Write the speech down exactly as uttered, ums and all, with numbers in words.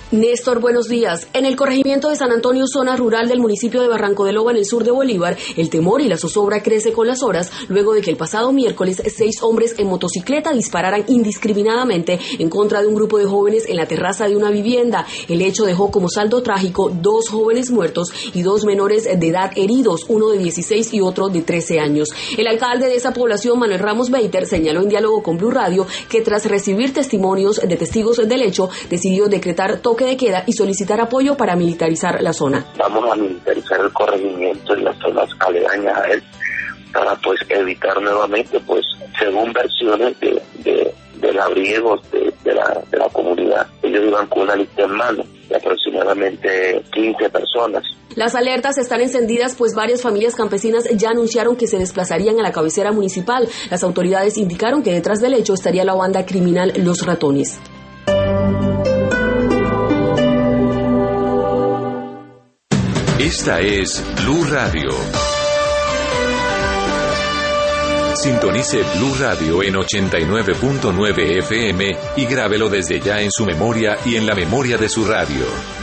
Néstor, buenos días. En el corregimiento de San Antonio, zona rural del municipio de Barranco de Loba, en el sur de Bolívar, el temor y la zozobra crece con las horas luego de que el pasado miércoles seis hombres en motocicleta dispararan indiscriminadamente en contra de un grupo de jóvenes en la terraza de una vivienda. El hecho dejó como saldo trágico dos jóvenes muertos y dos menores de edad heridos, uno de dieciséis y otro de trece años. El alcalde de esa población, Manuel Ramos Beiter, señaló en diálogo con Blue Radio que tras recibir testimonios de testigos del hecho, decidió decretar toque de queda y solicitar apoyo para militarizar la zona. Vamos a militarizar el corregimiento y las zonas aledañas a él para pues evitar nuevamente, pues según versiones de, de, de labriegos de, de, la, de la comunidad, ellos iban con una lista en mano de aproximadamente quince personas. Las alertas están encendidas pues varias familias campesinas ya anunciaron que se desplazarían a la cabecera municipal. Las autoridades indicaron que detrás del hecho estaría la banda criminal Los Ratones. Esta es Blue Radio. Sintonice Blue Radio en ochenta y nueve punto nueve F M y grábelo desde ya en su memoria y en la memoria de su radio.